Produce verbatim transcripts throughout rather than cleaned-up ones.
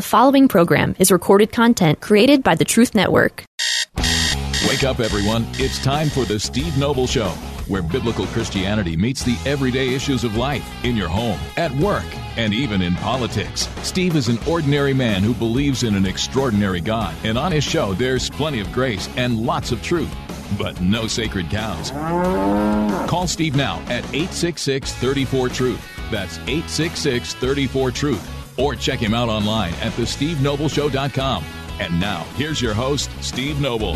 The following program is recorded content created by the Truth Network. Wake up, everyone. It's time for the Steve Noble Show, where biblical Christianity meets the everyday issues of life in your home, at work, and even in politics. Steve is an ordinary man who believes in an extraordinary God, and on his show, there's plenty of grace and lots of truth, but no sacred cows. Call Steve now at eight six six, three four, truth. That's eight six six, three four, truth. Or check him out online at the steve noble show dot com. And now, here's your host, Steve Noble.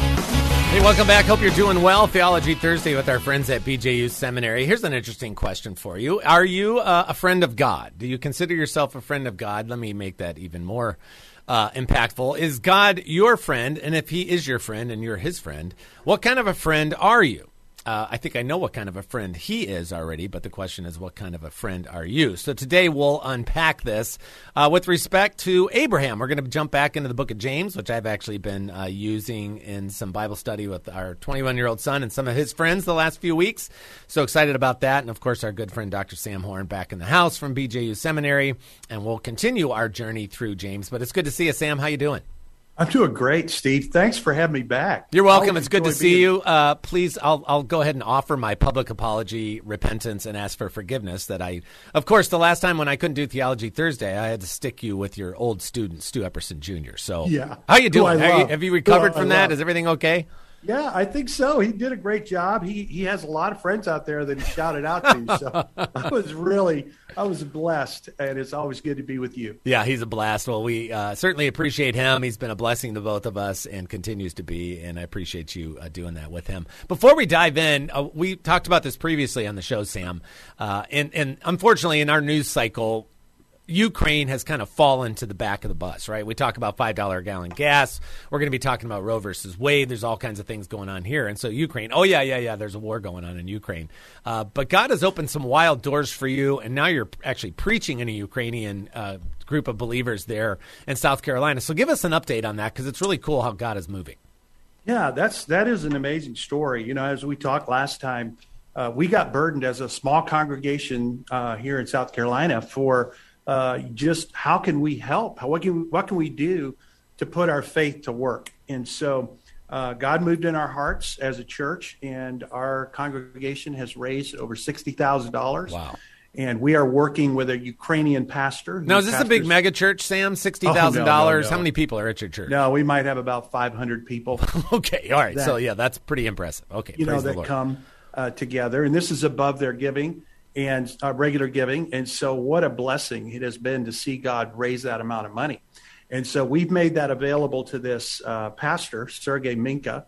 Hey, welcome back. Hope you're doing well. Theology Thursday with our friends at B J U Seminary. Here's an interesting question for you. Are you uh, a friend of God? Do you consider yourself a friend of God? Let me make that even more uh, impactful. Is God your friend? And if he is your friend and you're his friend, what kind of a friend are you? Uh, I think I know what kind of a friend he is already, but the question is, what kind of a friend are you? So today we'll unpack this uh, with respect to Abraham. We're going to jump back into the book of James, which I've actually been uh, using in some Bible study with our twenty-one-year-old son and some of his friends the last few weeks. So excited about that. And, of course, our good friend Doctor Sam Horn back in the house from B J U Seminary. And we'll continue our journey through James. But it's good to see you, Sam. How you doing? I'm doing great, Steve. Thanks for having me back. You're welcome. It's good to see you. Uh, please, I'll I'll go ahead and offer my public apology, repentance, and ask for forgiveness that I, of course, the last time when I couldn't do Theology Thursday, I had to stick you with your old student, Stu Epperson Junior So yeah. How you doing? Have you, have you recovered from that? Is everything okay? Yeah, I think so. He did a great job. He he has a lot of friends out there that he shouted out to. So I was really, I was blessed, and it's always good to be with you. Yeah, he's a blast. Well, we uh, certainly appreciate him. He's been a blessing to both of us and continues to be, and I appreciate you uh, doing that with him. Before we dive in, uh, we talked about this previously on the show, Sam, uh, and, and unfortunately in our news cycle, Ukraine has kind of fallen to the back of the bus, right? We talk about five dollars a gallon gas. We're going to be talking about Roe versus Wade. There's all kinds of things going on here. And so Ukraine, oh, yeah, yeah, yeah, there's a war going on in Ukraine. Uh, but God has opened some wild doors for you, and now you're actually preaching in a Ukrainian uh, group of believers there in South Carolina. So give us an update on that, because it's really cool how God is moving. Yeah, that's that is an amazing story. You know, as we talked last time, uh, we got burdened as a small congregation uh, here in South Carolina for Uh, just how can we help? How, what can what can we do to put our faith to work? And so uh, God moved in our hearts as a church, and our congregation has raised over sixty thousand dollars. Wow. And we are working with a Ukrainian pastor. Now, is this pastors- a big mega church, Sam? sixty thousand dollars? Oh, no, no, no. How many people are at your church? No, we might have about five hundred people. Okay, all right. That, so, yeah, that's pretty impressive. Okay, you praise know, the that Lord. come uh, together. And this is above their giving and uh, regular giving. And so what a blessing it has been to see God raise that amount of money. And so we've made that available to this uh, pastor, Sergei Minka,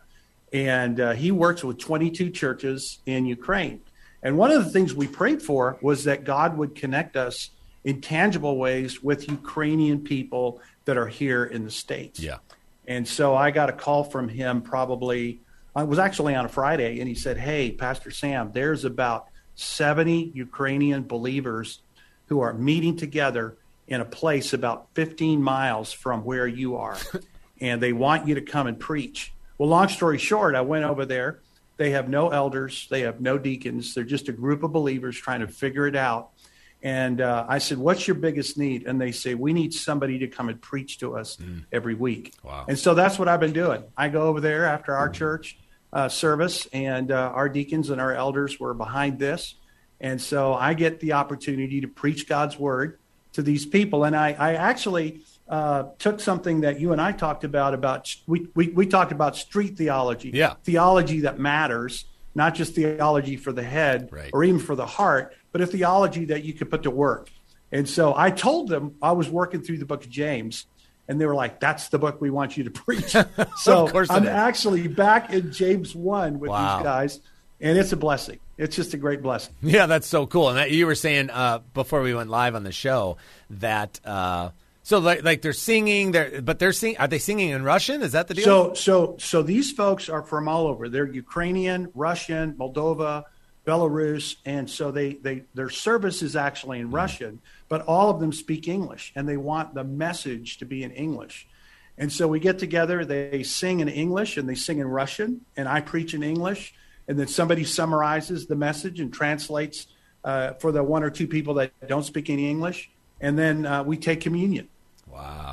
and uh, he works with twenty-two churches in Ukraine. And one of the things we prayed for was that God would connect us in tangible ways with Ukrainian people that are here in the States. Yeah. And so I got a call from him probably, it was actually on a Friday, and he said, hey, Pastor Sam, there's about seventy Ukrainian believers who are meeting together in a place about fifteen miles from where you are, and they want you to come and preach. Well, long story short, I went over there. They have no elders. They have no deacons. They're just a group of believers trying to figure it out. And uh, I said, what's your biggest need? And they say, we need somebody to come and preach to us mm. every week. Wow. And so that's what I've been doing. I go over there after our mm. church Uh, service, and uh, our deacons and our elders were behind this. And so I get the opportunity to preach God's word to these people. And I, I actually uh, took something that you and I talked about, about we, we, we talked about street theology, yeah. theology that matters, not just theology for the head right. or even for the heart, but a theology that you could put to work. And so I told them I was working through the book of James. And they were like, that's the book we want you to preach. So I'm actually back in James one with wow. these guys, and it's a blessing. It's just a great blessing. Yeah, that's so cool. And that, you were saying uh, before we went live on the show that uh, so like, like they're singing, they're, but they're sing. Are they singing in Russian? Is that the deal? So so so these folks are from all over. They're Ukrainian, Russian, Moldova, Belarus, and so they, they their service is actually in mm. Russian, but all of them speak English, and they want the message to be in English. And so we get together, they sing in English, and they sing in Russian, and I preach in English, and then somebody summarizes the message and translates uh, for the one or two people that don't speak any English, and then uh, we take communion. Wow.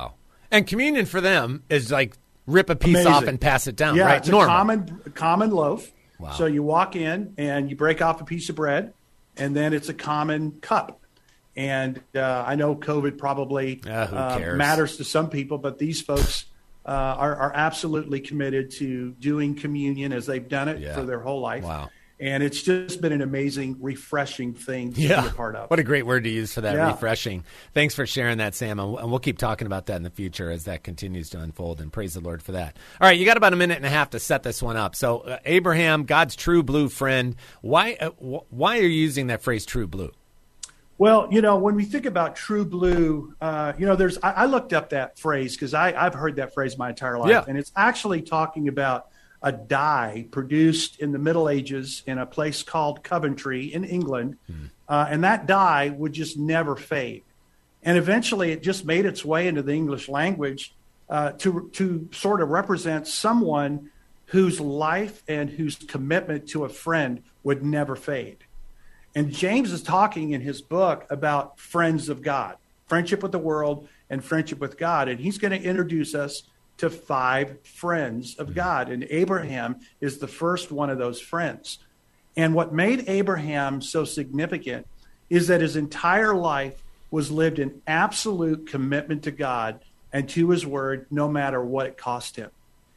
And communion for them is like rip a piece Amazing. off and pass it down, yeah, right? It's Normal. a common, common loaf. Wow. So you walk in and you break off a piece of bread, and then it's a common cup. And uh, I know COVID probably Uh, who uh, cares? matters to some people, but these folks uh, are, are absolutely committed to doing communion as they've done it Yeah. for their whole life. Wow. And it's just been an amazing, refreshing thing to Yeah. be a part of. What a great word to use for that, Yeah. refreshing. Thanks for sharing that, Sam. And and we'll keep talking about that in the future as that continues to unfold, and praise the Lord for that. All right, you got about a minute and a half to set this one up. So uh, Abraham, God's true blue friend, why, uh, wh- why are you using that phrase true blue? Well, you know, when we think about true blue, uh, you know, there's, I, I looked up that phrase because I've heard that phrase my entire life. Yeah. And it's actually talking about a dye produced in the Middle Ages in a place called Coventry in England. Hmm. Uh, and that dye would just never fade. And eventually it just made its way into the English language uh, to, to sort of represent someone whose life and whose commitment to a friend would never fade. And James is talking in his book about friends of God, friendship with the world and friendship with God. And he's going to introduce us to five friends of God. And Abraham is the first one of those friends. And what made Abraham so significant is that his entire life was lived in absolute commitment to God and to his word, no matter what it cost him.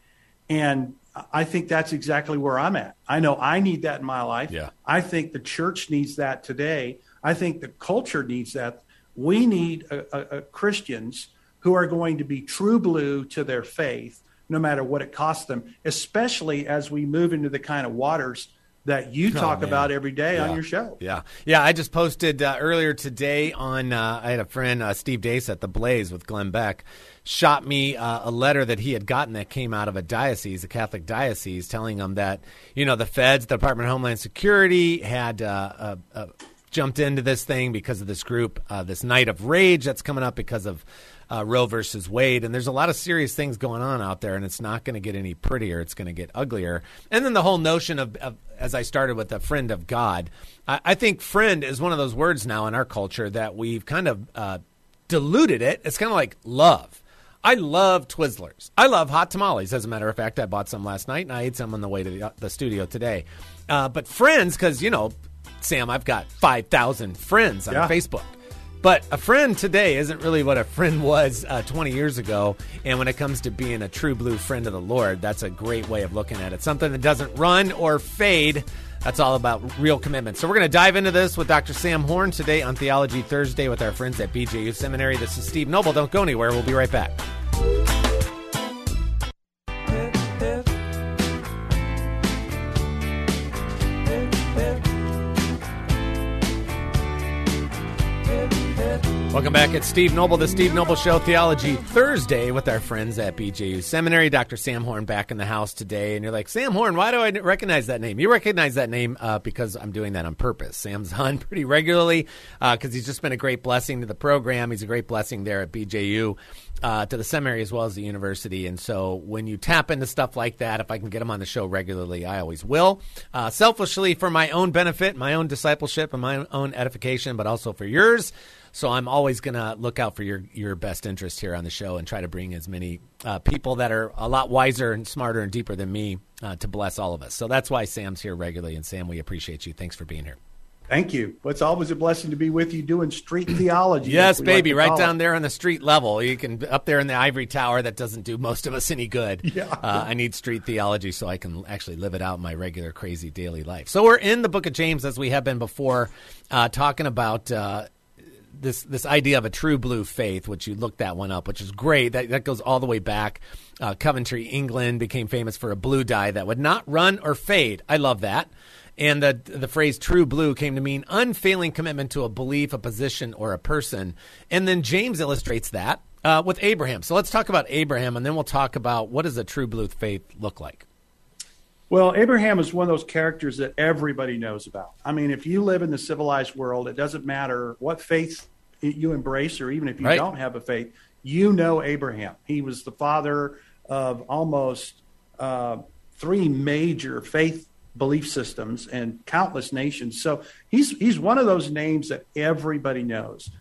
And I think that's exactly where I'm at. I know I need that in my life. Yeah. I think the church needs that today. I think the culture needs that. We need a, a, a Christians who are going to be true blue to their faith, no matter what it costs them, especially as we move into the kind of waters that you talk man. about every day Yeah. on your show. Yeah. Yeah, I just posted uh, earlier today on, uh, I had a friend, uh, Steve Dace at The Blaze with Glenn Beck, shot me uh, a letter that he had gotten that came out of a diocese, a Catholic diocese, telling him that, you know, the feds, the Department of Homeland Security had uh, uh, uh, jumped into this thing because of this group, uh, this night of rage that's coming up because of uh, Roe versus Wade. And there's a lot of serious things going on out there, and it's not going to get any prettier. It's going to get uglier. And then the whole notion of, of as I started with, a friend of God, I, I think friend is one of those words now in our culture that we've kind of uh, diluted it. It's kind of like love. I love Twizzlers. I love hot tamales. As a matter of fact, I bought some last night, and I ate some on the way to the, the studio today. Uh, but friends, because, you know, Sam, I've got five thousand friends on Yeah. Facebook. But a friend today isn't really what a friend was uh, twenty years ago. And when it comes to being a true blue friend of the Lord, that's a great way of looking at it. Something that doesn't run or fade. That's all about real commitment. So we're going to dive into this with Doctor Sam Horn today on Theology Thursday with our friends at B J U Seminary. This is Steve Noble. Don't go anywhere. We'll be right back. Welcome back. It's Steve Noble, the Steve Noble Show, Theology Thursday with our friends at B J U Seminary. Doctor Sam Horn back in the house today. And you're like, Sam Horn, why do I recognize that name? You recognize that name uh, because I'm doing that on purpose. Sam's on pretty regularly because uh, he's just been a great blessing to the program. He's a great blessing there at B J U, uh, to the seminary as well as the university. And so when you tap into stuff like that, if I can get him on the show regularly, I always will. Uh, selfishly for my own benefit, my own discipleship, and my own edification, but also for yours. So I'm always going to look out for your, your best interest here on the show and try to bring as many uh, people that are a lot wiser and smarter and deeper than me uh, to bless all of us. So that's why Sam's here regularly. And Sam, we appreciate you. Thanks for being here. Thank you. Well, it's always a blessing to be with you doing street theology. Yes, as we baby, like to right call down it. there on the street level. You can up there in the ivory tower that doesn't do most of us any good. Yeah. Uh, I need street theology so I can actually live it out in my regular crazy daily life. So we're in the book of James, as we have been before, uh, talking about uh, this this idea of a true blue faith, which you looked that one up, which is great. That, that goes all the way back. Uh, Coventry, England became famous for a blue dye that would not run or fade. I love that. And the the phrase true blue came to mean unfailing commitment to a belief, a position, or a person. And then James illustrates that uh, with Abraham. So let's talk about Abraham, and then we'll talk about what does a true blue faith look like. Well, Abraham is one of those characters that everybody knows about. I mean, if you live in the civilized world, it doesn't matter what faith you embrace, or even if you Right. don't have a faith, you know Abraham. He was the father of almost uh, three major faith belief systems and countless nations. So he's he's one of those names that everybody knows.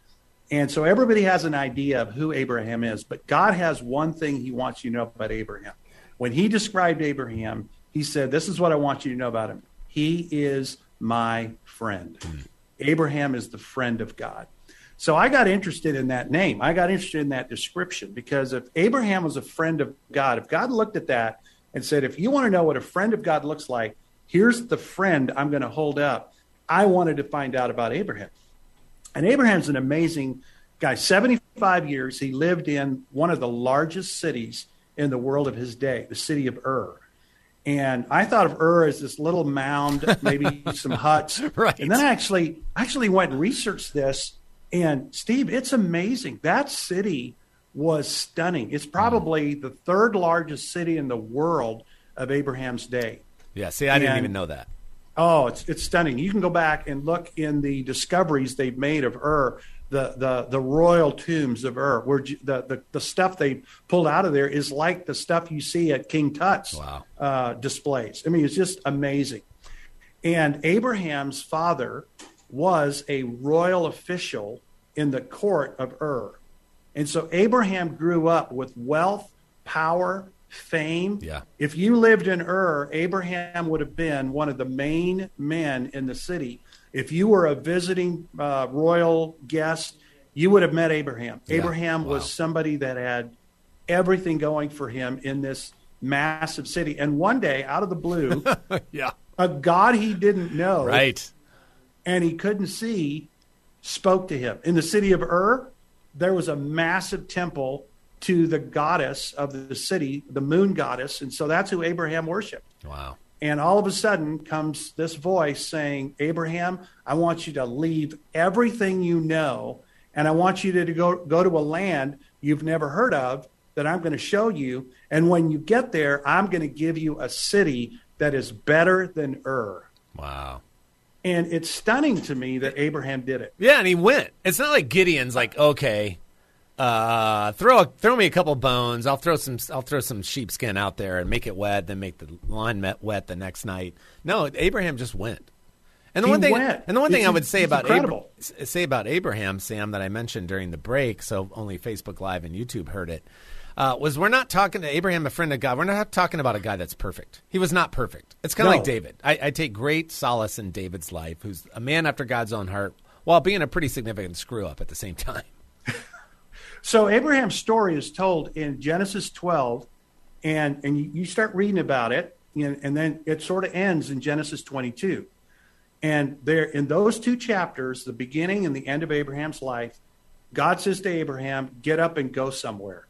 And so everybody has an idea of who Abraham is, but God has one thing he wants you to know about Abraham. When he described Abraham, he said, this is what I want you to know about him. He is my friend. Mm. Abraham is the friend of God. So I got interested in that name. I got interested in that description, because if Abraham was a friend of God, if God looked at that and said, if you want to know what a friend of God looks like, here's the friend I'm going to hold up. I wanted to find out about Abraham. And Abraham's an amazing guy. seventy-five years, he lived in one of the largest cities in the world of his day, the city of Ur. And I thought of Ur as this little mound, maybe some huts. Right. And then I actually, actually went and researched this. And Steve, it's amazing. That city was stunning. It's probably the third largest city in the world of Abraham's day. Yeah, see, I didn't and, even know that. Oh, it's it's stunning. You can go back and look in the discoveries they've made of Ur, the the the royal tombs of Ur, where the the, the stuff they pulled out of there is like the stuff you see at King Tut's wow. uh, displays. I mean, it's just amazing. And Abraham's father was a royal official in the court of Ur. And so Abraham grew up with wealth, power, fame. Yeah. If you lived in Ur, Abraham would have been one of the main men in the city. If you were a visiting uh, royal guest, you would have met Abraham. Yeah. Abraham Wow. was somebody that had everything going for him in this massive city. And one day, out of the blue, yeah. a God he didn't know Right. and he couldn't see spoke to him. In the city of Ur, there was a massive temple to the goddess of the city, the moon goddess. And so that's who Abraham worshiped. Wow. And all of a sudden comes this voice saying, Abraham, I want you to leave everything you know, and I want you to go, go to a land you've never heard of that I'm going to show you. And when you get there, I'm going to give you a city that is better than Ur. Wow. And it's stunning to me that Abraham did it. Yeah, and he went. It's not like Gideon's like, okay, uh, throw a, throw me a couple bones. I'll throw some I'll throw some sheepskin out there and make it wet, then make the line wet the next night. No, Abraham just went. And the He one thing, went. and the one thing It's- I would say it's about Abra- incredible. say about Abraham, Sam, that I mentioned during the break, so only Facebook Live and YouTube heard it, uh, was we're not talking to Abraham, a friend of God. We're not talking about a guy that's perfect. He was not perfect. It's kind of No. like David. I, I take great solace in David's life, who's a man after God's own heart, while being a pretty significant screw up at the same time. So Abraham's story is told in Genesis twelve, and, and you, you start reading about it, and, and then it sort of ends in Genesis twenty-two. And there, in those two chapters, the beginning and the end of Abraham's life, God says to Abraham, get up and go somewhere.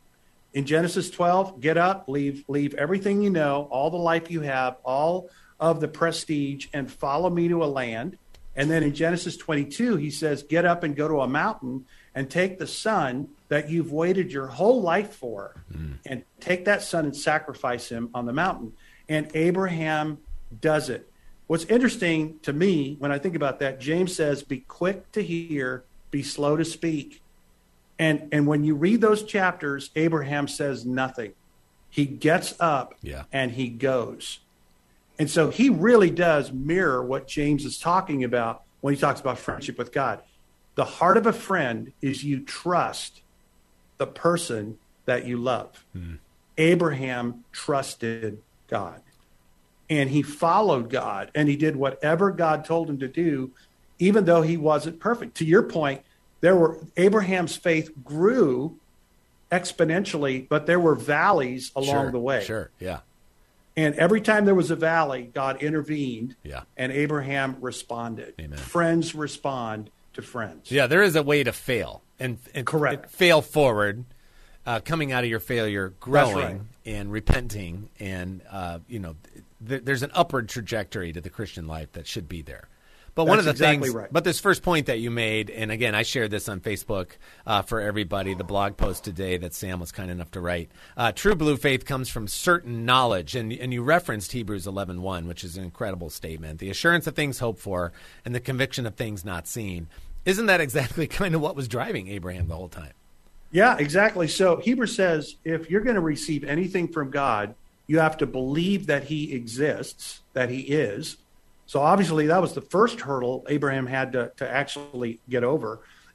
In Genesis twelve, get up, leave, leave everything you know, all the life you have, all of the prestige, and follow me to a land. And then in Genesis twenty-two, he says, get up and go to a mountain and take the son that you've waited your whole life for, mm. and take that son and sacrifice him on the mountain. And Abraham does it. What's interesting to me when I think about that, James says, be quick to hear, be slow to speak. And and when you read those chapters, Abraham says nothing. He gets up yeah. and he goes. And so he really does mirror what James is talking about when he talks about friendship with God. The heart of a friend is you trust the person that you love. Mm. Abraham trusted God. And he followed God, and he did whatever God told him to do, even though he wasn't perfect. To your point, there were Abraham's faith grew exponentially, but there were valleys along sure, the way. Sure, yeah. And every time there was a valley, God intervened, yeah. and Abraham responded. Amen. Friends respond to friends. Yeah, there is a way to fail. And, and Correct. And fail forward, uh, coming out of your failure, growing right. and repenting, and, uh, you know, th- there's an upward trajectory to the Christian life that should be there. But one That's of the exactly things, right. but this first point that you made, and again, I shared this on Facebook uh, for everybody, the blog post today that Sam was kind enough to write. Uh, true blue faith comes from certain knowledge, and and you referenced Hebrews eleven one, which is an incredible statement. The assurance of things hoped for and the conviction of things not seen. Isn't that exactly kind of what was driving Abraham the whole time? Yeah, exactly. So Hebrews says if you're going to receive anything from God, you have to believe that he exists, that he is. So obviously that was the first hurdle Abraham had to, to actually get over.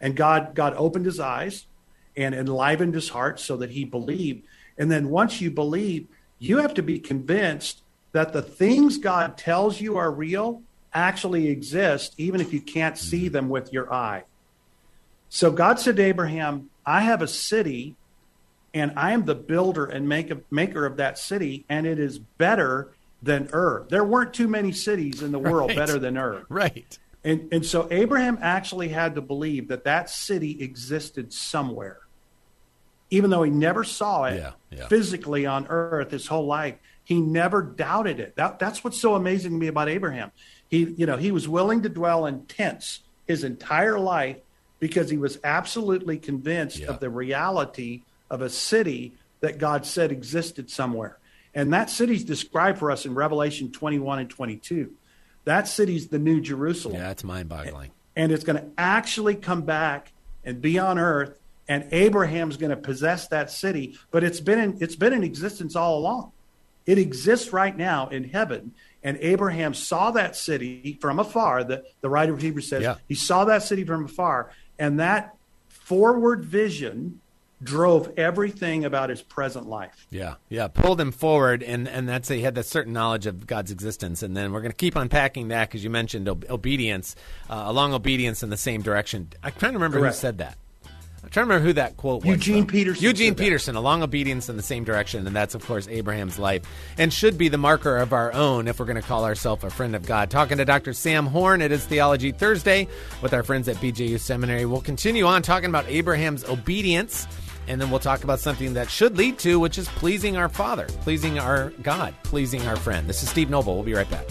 And God, God opened his eyes and enlivened his heart so that he believed. And then once you believe, you have to be convinced that the things God tells you are real actually exist, even if you can't see them with your eye. So God said to Abraham, I have a city, and I am the builder and make, maker of that city, and it is better than Ur. There weren't too many cities in the world right. better than Ur. Right. And, and so Abraham actually had to believe that that city existed somewhere. Even though he never saw it yeah, yeah. physically on earth his whole life, he never doubted it. That, that's what's so amazing to me about Abraham. He, you know, he was willing to dwell in tents his entire life because he was absolutely convinced yeah. of the reality of a city that God said existed somewhere. And that city's described for us in Revelation twenty-one and twenty-two. That city's the New Jerusalem. Yeah, it's mind-boggling. And it's going to actually come back and be on earth, and Abraham's going to possess that city. But it's been in, it's been in existence all along. It exists right now in heaven. And Abraham saw that city from afar. The, the writer of Hebrews says yeah. he saw that city from afar. And that forward vision drove everything about his present life. Yeah, yeah, pulled him forward, and, and that's he had that certain knowledge of God's existence. And then we're going to keep unpacking that because you mentioned ob- obedience, uh, along obedience in the same direction. I'm trying to remember Correct. who said that. I'm trying to remember who that quote was. Eugene from. Peterson. Eugene said that. Peterson, along obedience in the same direction, and that's, of course, Abraham's life, and should be the marker of our own if we're going to call ourselves a friend of God. Talking to Doctor Sam Horn, it is Theology Thursday with our friends at B J U Seminary. We'll continue on talking about Abraham's obedience, and then we'll talk about something that should lead to, which is pleasing our Father, pleasing our God, pleasing our friend. This is Steve Noble. We'll be right back.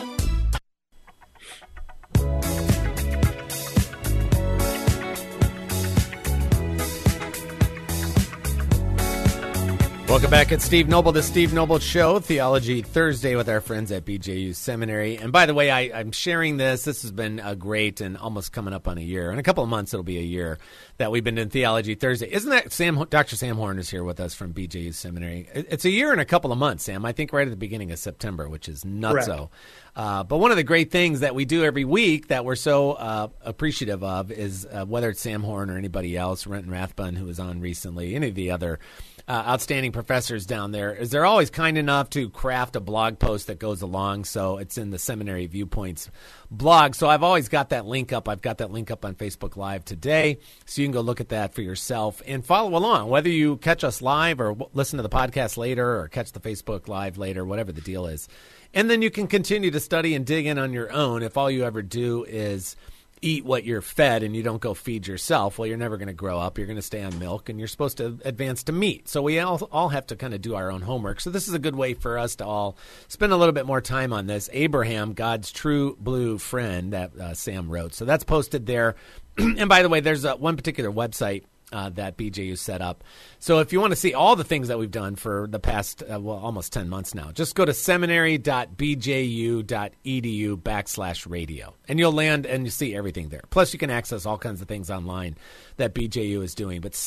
Welcome back. It's Steve Noble, the Steve Noble Show, Theology Thursday with our friends at B J U Seminary. And by the way, I, I'm sharing this. This has been a great and almost coming up on a year. In a couple of months, it'll be a year that we've been doing Theology Thursday. Isn't that Sam? Doctor Sam Horn is here with us from B J U Seminary. It's a year and a couple of months, Sam. I think right at the beginning of September, which is nutso. Uh, but one of the great things that we do every week that we're so uh, appreciative of is uh, whether it's Sam Horn or anybody else, Renton Rathbun, who was on recently, any of the other Uh, outstanding professors down there, is they're always kind enough to craft a blog post that goes along. So it's in the Seminary Viewpoints blog. So I've always got that link up. I've got that link up on Facebook Live today. So you can go look at that for yourself and follow along, whether you catch us live or w- listen to the podcast later or catch the Facebook Live later, whatever the deal is. And then you can continue to study and dig in on your own. If all you ever do is eat what you're fed and you don't go feed yourself, well, you're never going to grow up. You're going to stay on milk, and you're supposed to advance to meat. So we all, all have to kind of do our own homework. So this is a good way for us to all spend a little bit more time on this. Abraham, God's true blue friend, that uh, Sam wrote. So that's posted there. And by the way, there's uh, one particular website Uh, that B J U set up. So if you want to see all the things that we've done for the past, uh, well, almost ten months now, just go to seminary.bju.edu backslash radio, and you'll land and you see everything there. Plus, you can access all kinds of things online that B J U is doing. But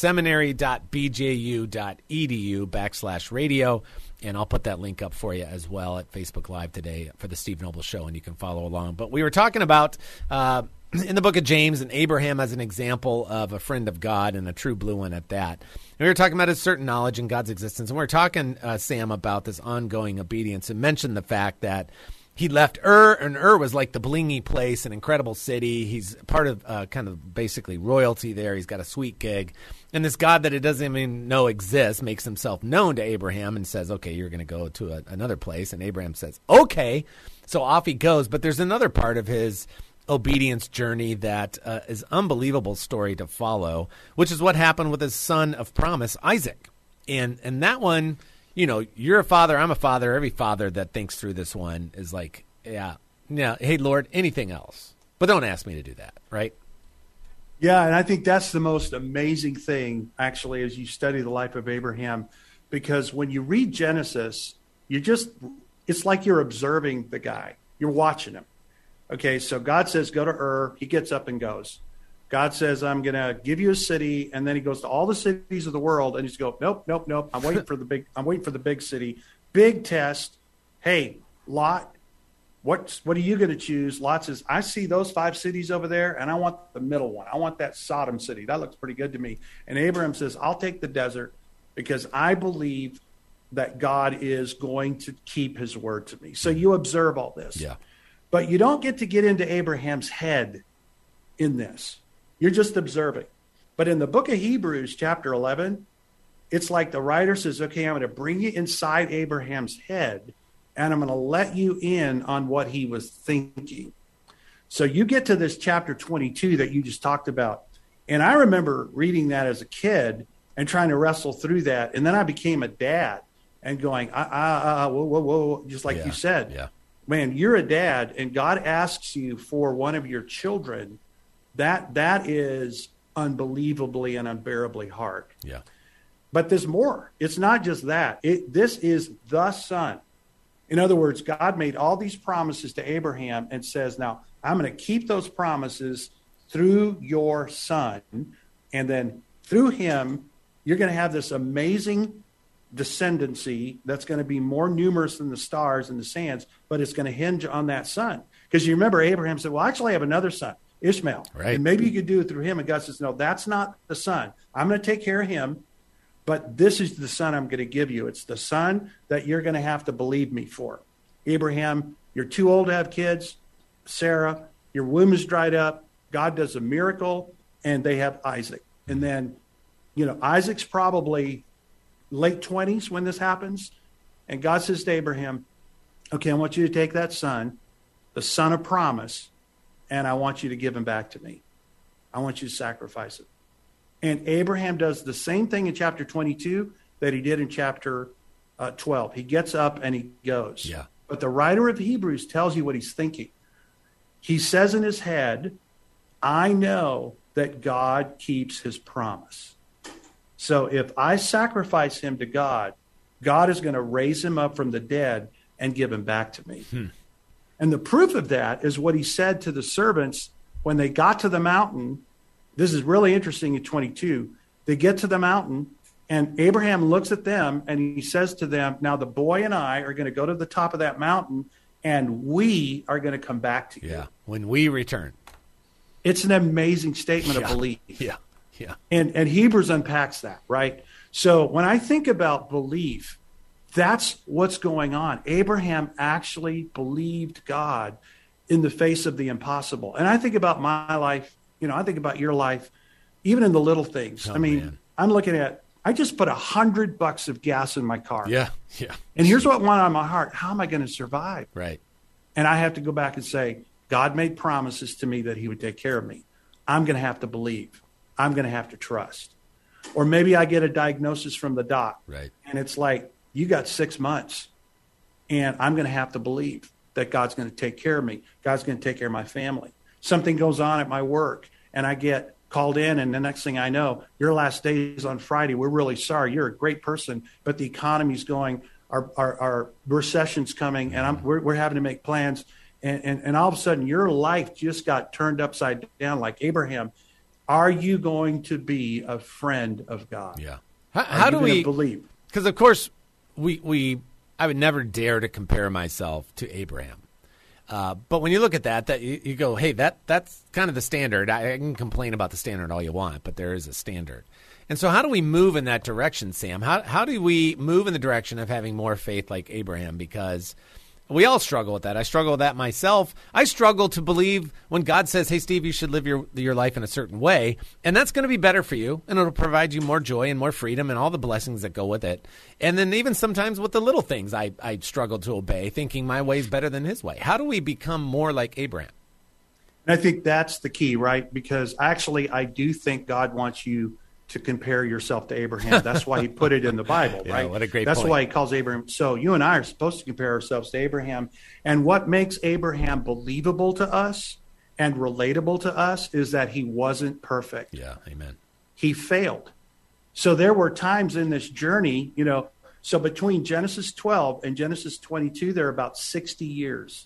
seminary.bju.edu backslash radio, and I'll put that link up for you as well at Facebook Live today for the Steve Noble Show, and you can follow along. But we were talking about uh, in the book of James, and Abraham as an example of a friend of God, and a true blue one at that. And we were talking about his certain knowledge in God's existence. And we were talking, uh, Sam, about this ongoing obedience, and mentioned the fact that he left Ur, and Ur was like the blingy place, an incredible city. He's part of uh, kind of basically royalty there. He's got a sweet gig. And this God that it doesn't even know exists makes himself known to Abraham and says, okay, you're going to go to a, another place. And Abraham says, okay. So off he goes. But there's another part of his obedience journey that uh, is unbelievable story to follow, which is what happened with his son of promise, Isaac. And and that one, you know, you're a father, I'm a father. Every father that thinks through this one is like, yeah, yeah, hey, Lord, anything else. But don't ask me to do that, right? Yeah, and I think that's the most amazing thing, actually, as you study the life of Abraham, because when you read Genesis, you just, it's like you're observing the guy. You're watching him. Okay, so God says, go to Ur. He gets up and goes. God says, I'm going to give you a city. And then he goes to all the cities of the world, and he's go, nope, nope, nope. I'm waiting for the big, I'm waiting for the big city. Big test. Hey, Lot, What, what are you going to choose? Lot says, I see those five cities over there, and I want the middle one. I want that Sodom city. That looks pretty good to me. And Abraham says, I'll take the desert because I believe that God is going to keep his word to me. So you observe all this. Yeah. But you don't get to get into Abraham's head in this. You're just observing. But in the book of Hebrews, chapter eleven, it's like the writer says, okay, I'm going to bring you inside Abraham's head, and I'm going to let you in on what he was thinking. So you get to this chapter twenty-two that you just talked about. And I remember reading that as a kid and trying to wrestle through that. And then I became a dad and going, ah, ah, ah, whoa, whoa, whoa, just like yeah. you said. Yeah. Man, you're a dad, and God asks you for one of your children. That that is unbelievably and unbearably hard. Yeah. But there's more. It's not just that. It, this is the son. In other words, God made all these promises to Abraham and says, now, I'm going to keep those promises through your son. And then through him, you're going to have this amazing descendancy that's going to be more numerous than the stars and the sands, but it's going to hinge on that son. Because you remember Abraham said, well, actually, I have another son, Ishmael. Right. And maybe you could do it through him. And God says, no, that's not the son. I'm going to take care of him. But this is the son I'm going to give you. It's the son that you're going to have to believe me for. Abraham, you're too old to have kids. Sarah, your womb is dried up. God does a miracle, and they have Isaac. And then, you know, Isaac's probably late twenties when this happens. And God says to Abraham, okay, I want you to take that son, the son of promise, and I want you to give him back to me. I want you to sacrifice it. And Abraham does the same thing in chapter twenty-two that he did in chapter uh, twelve. He gets up and he goes. Yeah. But the writer of Hebrews tells you what he's thinking. He says in his head, I know that God keeps his promise. So if I sacrifice him to God, God is going to raise him up from the dead and give him back to me. Hmm. And the proof of that is what he said to the servants when they got to the mountain. This is really interesting in twenty-two. They get to the mountain, and Abraham looks at them, and he says to them, now the boy and I are going to go to the top of that mountain, and we are going to come back to you. Yeah, when we return. It's an amazing statement yeah. of belief. Yeah, yeah. And, and Hebrews unpacks that, right? So when I think about belief, that's what's going on. Abraham actually believed God in the face of the impossible. And I think about my life. You know, I think about your life, even in the little things. Oh, I mean, man. I'm looking at, I just put a hundred bucks of gas in my car. Yeah, yeah. And here's what went on my heart. How am I going to survive? Right. And I have to go back and say, God made promises to me that he would take care of me. I'm going to have to believe. I'm going to have to trust. Or maybe I get a diagnosis from the doc. Right. And it's like, you got six months. And I'm going to have to believe that God's going to take care of me. God's going to take care of my family. Something goes on at my work, and I get called in, and the next thing I know, your last day is on Friday. We're really sorry. You're a great person, but the economy's going, our our, our recession's coming, and I'm, we're, we're having to make plans. And, and, and all of a sudden, your life just got turned upside down like Abraham. Are you going to be a friend of God? Yeah. How, how do we believe? Because, of course, we we I would never dare to compare myself to Abraham. Uh, but when you look at that, that you, you go, hey, that that's kind of the standard. I, I can complain about the standard all you want, but there is a standard. And so how do we move in that direction, Sam? How how do we move in the direction of having more faith like Abraham? Because we all struggle with that. I struggle with that myself. I struggle to believe when God says, hey, Steve, you should live your your life in a certain way, and that's going to be better for you, and it'll provide you more joy and more freedom and all the blessings that go with it. And then even sometimes with the little things, I, I struggle to obey, thinking my way is better than his way. How do we become more like Abraham? And I think that's the key, right? Because actually, I do think God wants you to compare yourself to Abraham. That's why he put it in the Bible, yeah, right? What a great That's point. why he calls Abraham. So you and I are supposed to compare ourselves to Abraham. And what makes Abraham believable to us and relatable to us is that he wasn't perfect. Yeah, amen. He failed. So there were times in this journey, you know, so between Genesis twelve and Genesis twenty-two, there are about sixty years.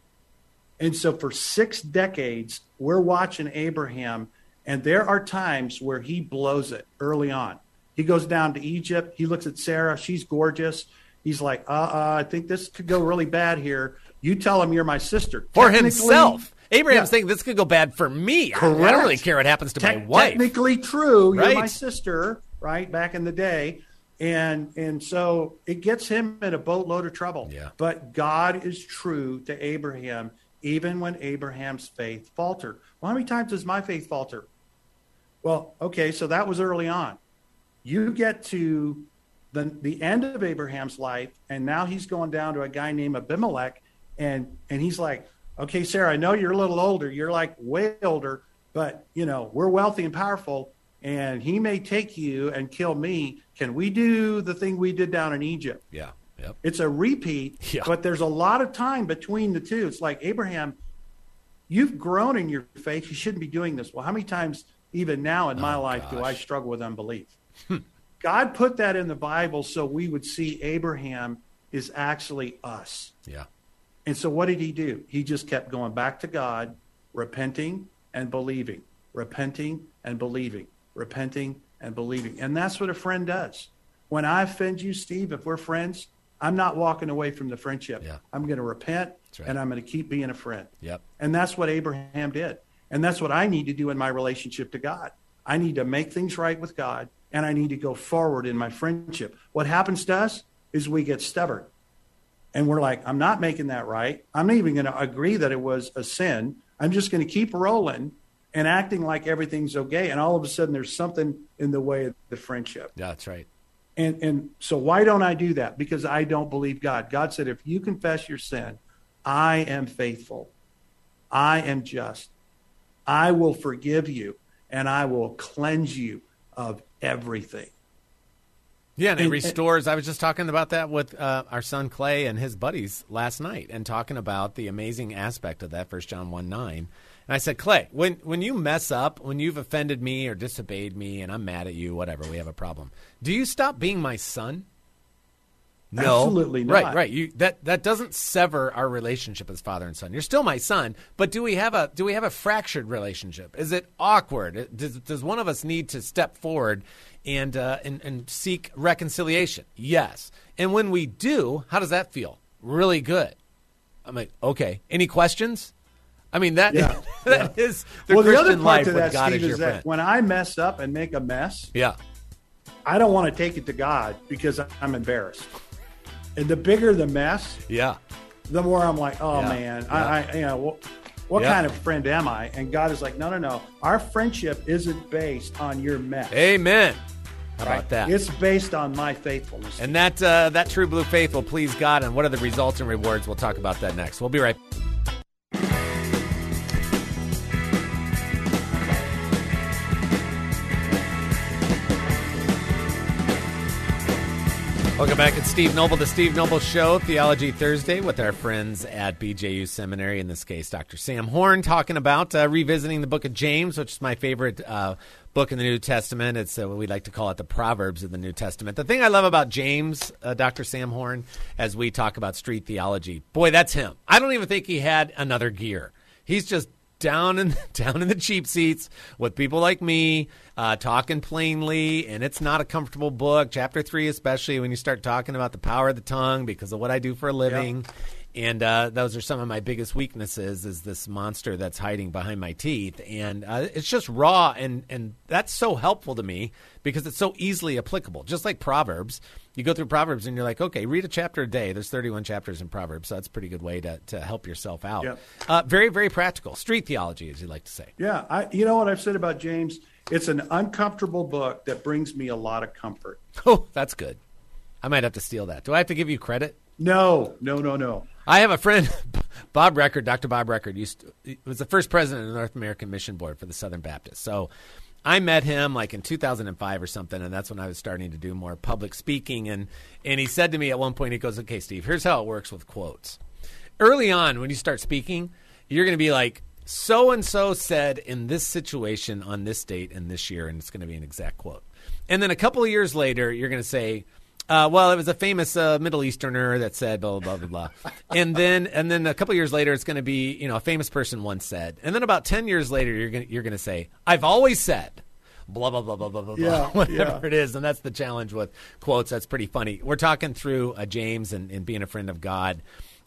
And so for six decades, we're watching Abraham. And there are times where he blows it early on. He goes down to Egypt. He looks at Sarah. She's gorgeous. He's like, uh-uh, I think this could go really bad here. You tell him you're my sister. For himself. Abraham's yeah. thinking this could go bad for me. Correct. I don't really care what happens to Te- my wife. Technically true. You're Right. my sister, right, back in the day. And and so it gets him in a boatload of trouble. Yeah. But God is true to Abraham, even when Abraham's faith faltered. Well, how many times does my faith falter? Well, okay, so that was early on. You get to the, the end of Abraham's life, and now he's going down to a guy named Abimelech, and and he's like, okay, Sarah, I know you're a little older. You're like way older, but, you know, we're wealthy and powerful, and he may take you and kill me. Can we do the thing we did down in Egypt? Yeah. Yep. It's a repeat, Yeah. but there's a lot of time between the two. It's like, Abraham, you've grown in your faith. You shouldn't be doing this. Well, how many times, even now in my Oh, life, gosh. do I struggle with unbelief? God put that in the Bible so we would see Abraham is actually us. Yeah. And so what did he do? He just kept going back to God, repenting and believing, repenting and believing, repenting and believing. And that's what a friend does. When I offend you, Steve, if we're friends, I'm not walking away from the friendship. Yeah. I'm going to repent right. and I'm going to keep being a friend. Yep. And that's what Abraham did. And that's what I need to do in my relationship to God. I need to make things right with God, and I need to go forward in my friendship. What happens to us is we get stubborn. And we're like, I'm not making that right. I'm not even going to agree that it was a sin. I'm just going to keep rolling and acting like everything's okay. And all of a sudden, there's something in the way of the friendship. Yeah, that's right. And and so why don't I do that? Because I don't believe God. God said, if you confess your sin, I am faithful. I am just. I will forgive you, and I will cleanse you of everything. Yeah, and it And- restores. I was just talking about that with uh, our son Clay and his buddies last night, and talking about the amazing aspect of that, First John one nine. And I said, Clay, when when you mess up, when you've offended me or disobeyed me, and I'm mad at you, whatever, we have a problem, do you stop being my son? No, Absolutely not. Right, right. You that that doesn't sever our relationship as father and son. You're still my son, but do we have a do we have a fractured relationship? Is it awkward? Does does one of us need to step forward and uh, and and seek reconciliation? Yes. And when we do, how does that feel? Really good. I'm like, okay. Any questions? I mean, that Yeah, that yeah. is the well, Christian the other part life to with that, God Steve, as your is that friend. when I mess up and make a mess, Yeah. I don't want to take it to God because I'm embarrassed. And the bigger the mess, Yeah. the more I'm like, oh Yeah, man, yeah. I, I, you know, what, what Yeah. kind of friend am I? And God is like, no, no, no. Our friendship isn't based on your mess. Amen. How right? about that? It's based on my faithfulness. And that uh, that true blue faith will please God. And what are the results and rewards? We'll talk about that next. We'll be right back. Welcome back. It's Steve Noble, the Steve Noble Show, Theology Thursday, with our friends at B J U Seminary, in this case, Doctor Sam Horn, talking about uh, revisiting the book of James, which is my favorite uh, book in the New Testament. It's uh, what we like to call it the Proverbs of the New Testament. The thing I love about James, uh, Doctor Sam Horn, as we talk about street theology, boy, that's him. I don't even think he had another gear. He's just down in down in the cheap seats with people like me, uh, talking plainly, and it's not a comfortable book. Chapter three, especially when you start talking about the power of the tongue because of what I do for a living. Yep. And uh, those are some of my biggest weaknesses, is this monster that's hiding behind my teeth. And uh, it's just raw, and, and that's so helpful to me because it's so easily applicable. Just like Proverbs. You go through Proverbs and you're like, okay, read a chapter a day. There's thirty-one chapters in Proverbs, so that's a pretty good way to, to help yourself out. Yep. Uh, very, very practical. Street theology, as you like to say. Yeah, I, you know what I've said about James? It's an uncomfortable book that brings me a lot of comfort. Oh, that's good. I might have to steal that. Do I have to give you credit? No, no, no, no. I have a friend, Bob Record, Doctor Bob Record, used to, he was the first president of the North American Mission Board for the Southern Baptists. So I met him like in two thousand five or something, and that's when I was starting to do more public speaking. And, and he said to me at one point, he goes, okay, Steve, here's how it works with quotes. Early on, when you start speaking, you're going to be like, so-and-so said in this situation on this date and this year, and it's going to be an exact quote. And then a couple of years later, you're going to say, Uh, well, it was a famous uh, Middle Easterner that said blah, blah, blah, blah, blah. and then and then a couple years later, it's going to be, you know, a famous person once said. And then about ten years later, you're going you're going to say, I've always said blah, blah, blah, blah, blah, blah, Yeah, whatever yeah. it is. And that's the challenge with quotes. That's pretty funny. We're talking through uh, James and, and being a friend of God.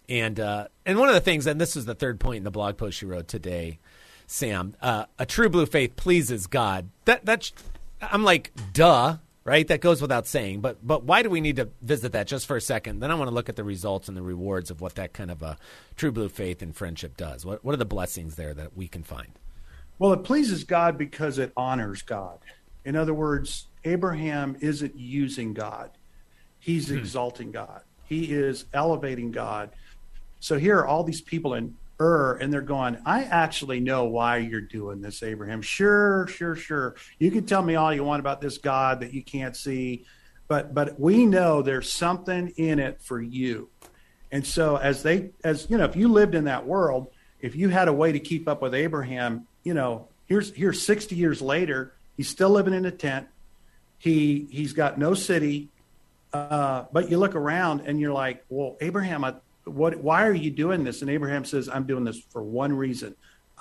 And uh, and one of the things, and this is the third point in the blog post you wrote today, Sam, uh, a true blue faith pleases God. That that's, I'm like, duh, right? That goes without saying. But but why do we need to visit that just for a second? Then I want to look at the results and the rewards of what that kind of a true blue faith and friendship does. What what are the blessings there that we can find? Well, it pleases God because it honors God. In other words, Abraham isn't using God. He's hmm. exalting God. He is elevating God. So here are all these people in Ur, and they're going, I actually know why you're doing this, Abraham. Sure, sure, sure. You can tell me all you want about this God that you can't see, but but we know there's something in it for you. And so as they, as you know, if you lived in that world, if you had a way to keep up with Abraham, you know, here's here's sixty years later, he's still living in a tent. He he's got no city, uh, but you look around and you're like, well, Abraham, I, what? Why are you doing this? And Abraham says, I'm doing this for one reason.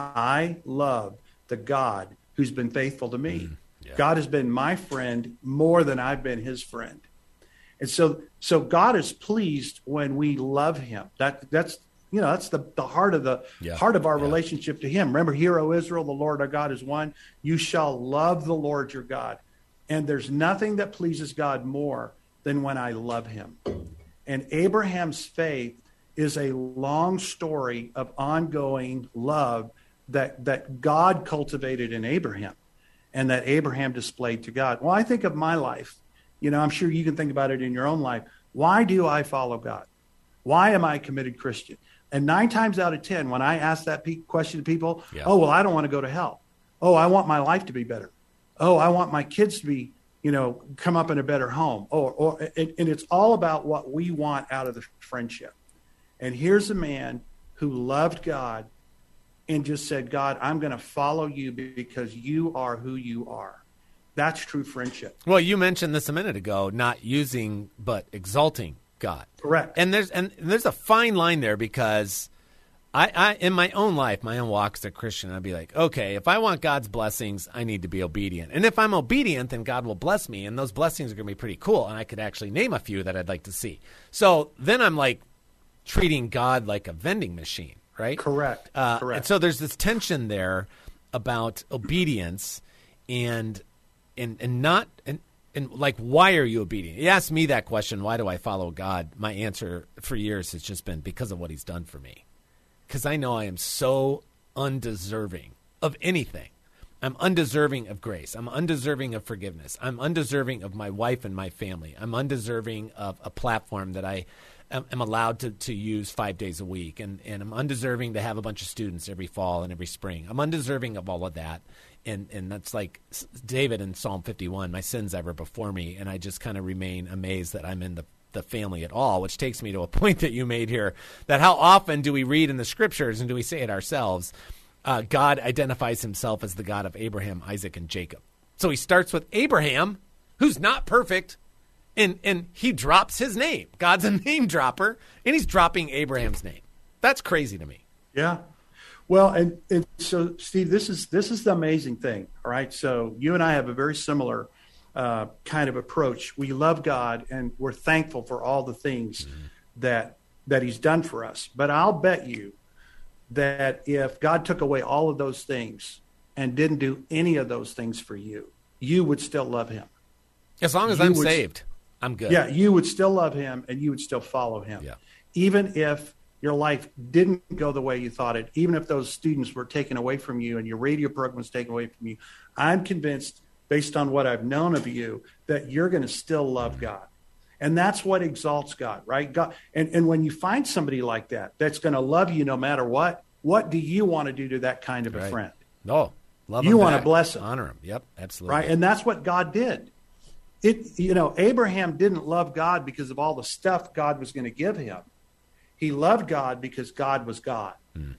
I love the God who's been faithful to me. Mm, yeah. God has been my friend more than I've been his friend, and so so God is pleased when we love him. That that's. You know, that's the, the heart of the yeah. heart of our yeah. relationship to him. Remember, hear, O Israel, the Lord our God is one. You shall love the Lord your God. And there's nothing that pleases God more than when I love him. And Abraham's faith is a long story of ongoing love that, that God cultivated in Abraham and that Abraham displayed to God. Well, I think of my life. You know, I'm sure you can think about it in your own life. Why do I follow God? Why am I a committed Christian? And nine times out of ten, when I ask that pe- question to people, yeah. oh, well, I don't want to go to hell. Oh, I want my life to be better. Oh, I want my kids to be, you know, come up in a better home. Oh, or, and, and it's all about what we want out of the friendship. And here's a man who loved God and just said, God, I'm going to follow you because you are who you are. That's true friendship. Well, you mentioned this a minute ago, not using but exalting God. Correct. And there's and there's a fine line there because I, I in my own life, my own walk as a Christian, I'd be like, okay, if I want God's blessings, I need to be obedient. And if I'm obedient, then God will bless me. And those blessings are going to be pretty cool. And I could actually name a few that I'd like to see. So then I'm like treating God like a vending machine, right? Correct. Uh, Correct. And so there's this tension there about obedience and and and not and And like, why are you obedient? You asked me that question, why do I follow God? My answer for years has just been because of what he's done for me. Because I know I am so undeserving of anything. I'm undeserving of grace. I'm undeserving of forgiveness. I'm undeserving of my wife and my family. I'm undeserving of a platform that I am, am allowed to, to use five days a week. And, and I'm undeserving to have a bunch of students every fall and every spring. I'm undeserving of all of that. And and that's like David in Psalm fifty-one, my sins ever before me, and I just kind of remain amazed that I'm in the, the family at all, which takes me to a point that you made here, that how often do we read in the scriptures and do we say it ourselves, uh, God identifies himself as the God of Abraham, Isaac, and Jacob. So he starts with Abraham, who's not perfect, and, and he drops his name. God's a name dropper, and he's dropping Abraham's name. That's crazy to me. Yeah. Well, and, and so, Steve, this is this is the amazing thing, all right? So you and I have a very similar uh, kind of approach. We love God, and we're thankful for all the things mm-hmm. that that he's done for us. But I'll bet you that if God took away all of those things and didn't do any of those things for you, you would still love him. As long as you I'm would, saved, I'm good. Yeah, you would still love him, and you would still follow him. Yeah. Even if your life didn't go the way you thought it, even if those students were taken away from you and your radio program was taken away from you, I'm convinced, based on what I've known of you, that you're going to still love God. And that's what exalts God, right? God, and, and when you find somebody like that, that's going to love you no matter what, what do you want to do to that kind of a right. friend? No, love you him want back. to bless him. Honor him. Yep, absolutely. Right, and that's what God did. It, you know, Abraham didn't love God because of all the stuff God was going to give him. He loved God because God was God. Mm.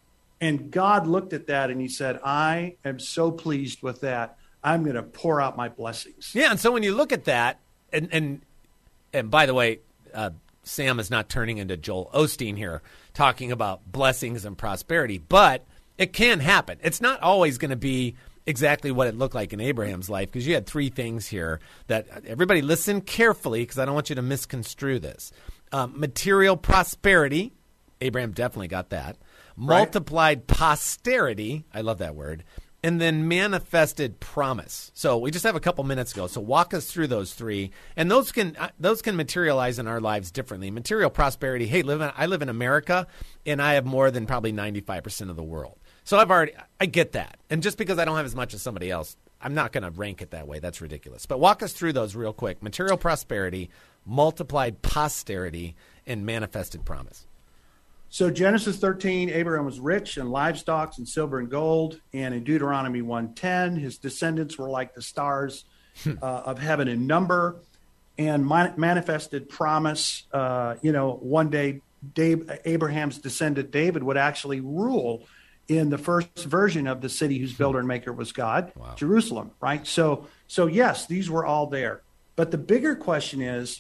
And God looked at that and he said, I am so pleased with that. I'm going to pour out my blessings. Yeah, and so when you look at that, and and, and by the way, uh, Sam is not turning into Joel Osteen here, talking about blessings and prosperity, but it can happen. It's not always going to be exactly what it looked like in Abraham's life, because you had three things here that everybody listen carefully, because I don't want you to misconstrue this. Um, material prosperity, Abraham definitely got that. Right. Multiplied posterity. I love that word. And then manifested promise. So we just have a couple minutes ago. So walk us through those three, and those can uh, those can materialize in our lives differently. Material prosperity. Hey, live in, I live in America, and I have more than probably ninety-five percent of the world. So I've already I get that. And just because I don't have as much as somebody else, I'm not going to rank it that way. That's ridiculous. But walk us through those real quick. Material prosperity, multiplied posterity, and manifested promise. So Genesis thirteen, Abraham was rich in livestock and silver and gold. And in Deuteronomy one ten, his descendants were like the stars uh, of heaven in number. And manifested promise, uh, you know, one day Dave, Abraham's descendant David would actually rule in the first version of the city whose builder and maker was God, wow. Jerusalem, right? So, so yes, these were all there. But the bigger question is,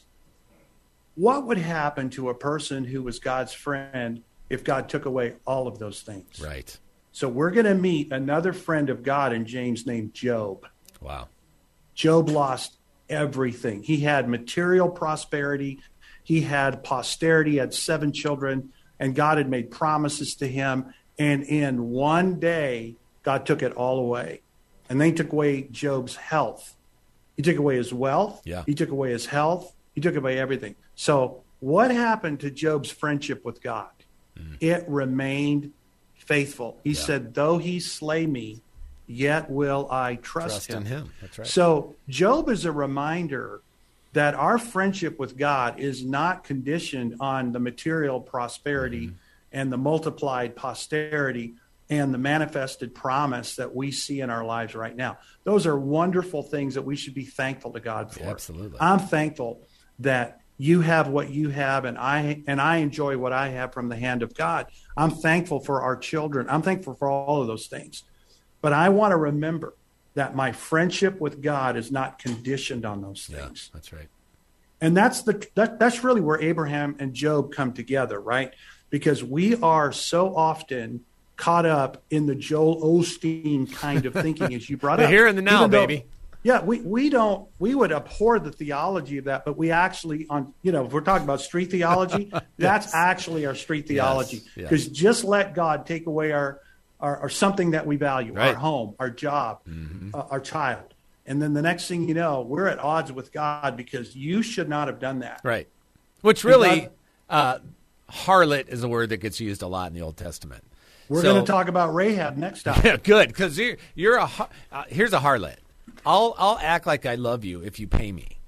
what would happen to a person who was God's friend if God took away all of those things? Right. So we're going to meet another friend of God in James named Job. Wow. Job lost everything. He had material prosperity. He had posterity, he had seven children, and God had made promises to him. And in one day, God took it all away. And then he took away Job's health. He took away his wealth. Yeah. He took away his health. He took away everything. So what happened to Job's friendship with God? Mm. It remained faithful. He yeah. said, though he slay me, yet will I trust, trust him. in him. That's right. So Job is a reminder that our friendship with God is not conditioned on the material prosperity mm. and the multiplied posterity and the manifested promise that we see in our lives right now. Those are wonderful things that we should be thankful to God for. Yeah, absolutely. I'm thankful that you have what you have, and I and I enjoy what I have from the hand of God. I'm thankful for our children. I'm thankful for all of those things. But I want to remember that my friendship with God is not conditioned on those things. Yeah, that's right. And that's the that, that's really where Abraham and Job come together, right? Because we are so often caught up in the Joel Osteen kind of thinking, as you brought the up. Here and the now, though, baby. Yeah, we, we don't, we would abhor the theology of that, but we actually, on you know, if we're talking about street theology, yes. that's actually our street theology. Because yes, yes. just let God take away our, our, our something that we value, right. our home, our job, mm-hmm. uh, our child. And then the next thing you know, we're at odds with God because you should not have done that. Right. Which really, God, uh, harlot is a word that gets used a lot in the Old Testament. We're so, going to talk about Rahab next time. Yeah, good, because you're, you're a uh, here's a harlot. I'll I'll act like I love you if you pay me.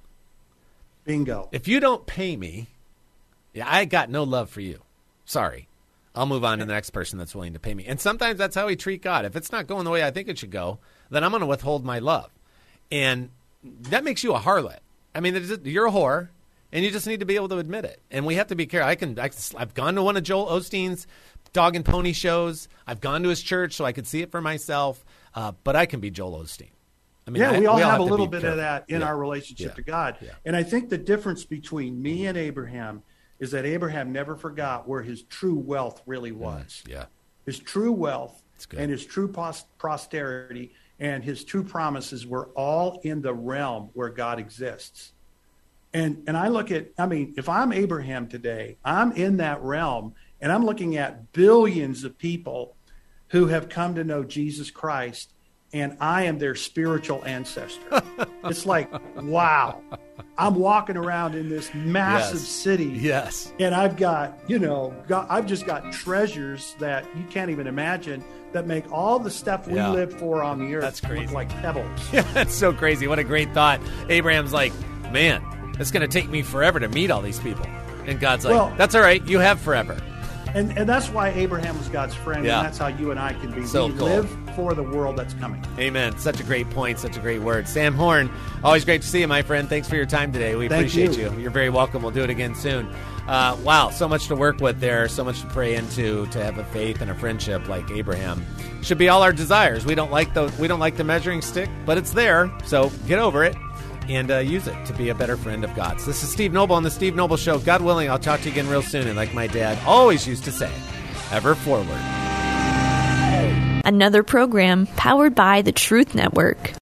Bingo. If you don't pay me, yeah, I got no love for you. Sorry. I'll move on to the next person that's willing to pay me. And sometimes that's how we treat God. If it's not going the way I think it should go, then I'm going to withhold my love. And that makes you a harlot. I mean, you're a whore, and you just need to be able to admit it. And we have to be careful. I can, I, I've gone to one of Joel Osteen's dog and pony shows. I've gone to his church so I could see it for myself. Uh, but I can be Joel Osteen. I mean, yeah, I, we all we have, have a little bit careful. of that in yeah. our relationship yeah. to God. Yeah. And I think the difference between me and Abraham is that Abraham never forgot where his true wealth really was. Mm, yeah. His true wealth and his true pos- posterity and his true promises were all in the realm where God exists. And and I look at, I mean, if I'm Abraham today, I'm in that realm, and I'm looking at billions of people who have come to know Jesus Christ, and I am their spiritual ancestor. It's like, wow. I'm walking around in this massive yes. city. Yes. And I've got, you know, got, I've just got treasures that you can't even imagine that make all the stuff we yeah. live for on the earth That's crazy. look like pebbles. Yeah, that's so crazy. What a great thought. Abraham's like, man, it's going to take me forever to meet all these people. And God's like, well, that's all right. You have forever. And and that's why Abraham was God's friend, yeah. and that's how you and I can be. So we cool. live for the world that's coming. Amen. Such a great point, such a great word. Sam Horn, always great to see you, my friend. Thanks for your time today. We Thank appreciate you. you. You're very welcome. We'll do it again soon. Uh, wow, so much to work with there, so much to pray into, to have a faith and a friendship like Abraham. Should be all our desires. We don't like the we don't like the measuring stick, but it's there, so get over it. And uh, use it to be a better friend of God's. This is Steve Noble on The Steve Noble Show. God willing, I'll talk to you again real soon. And like my dad always used to say, ever forward. Another program powered by the Truth Network.